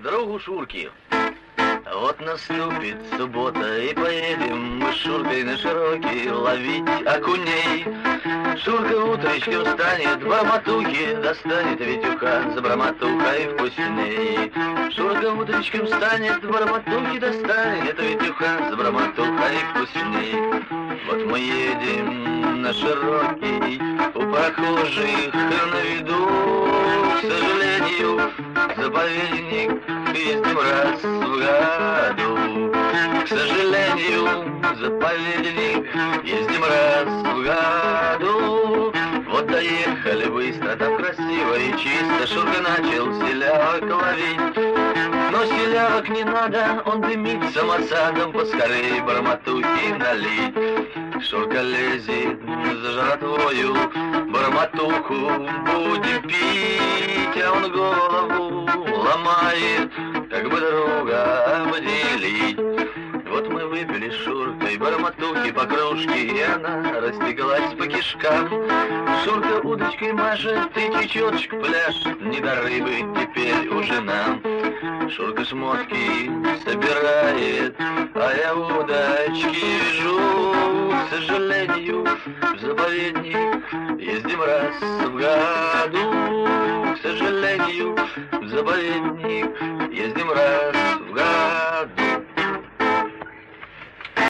другу Шурки. Вот наступит суббота, и поедем мы с Шуркой на Широкий ловить окуней. Шурка утречком встанет, барматухи достанет Витюха с барматухой вкусней. Шурка утречком встанет, барматухи достанет Витюха с барматухой вкусней. Вот мы едем на Широкий, у прохожих на виду, к сожалению, заповедник ездим раз в году. К сожалению, заповедник ездим раз в году. Вот доехали быстро, там красиво и чисто. Шурка начал селявок ловить. Но селявок не надо, он дымит самосадом, поскорей барматухи налить. Шурка лезет за жратвою, барматуху будем пить, а он голову ломает, как бы друга обделить. Вот мы выпили с Шуркой барматухи по кружке, и она растеклась по кишкам. Шурка удочкой машет, и течеточка пляшет, не до рыбы теперь уже нам. Шурка шмотки собирает, а я удочки вяжу. К сожалению, в заповедник ездим раз в году. К сожалению, в заповедник ездим раз в году.